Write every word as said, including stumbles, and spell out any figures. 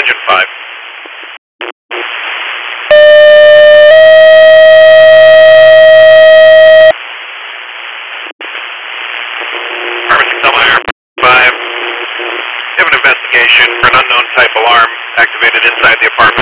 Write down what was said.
Engine five. five. You have an investigation for an unknown type alarm activated inside the apartment.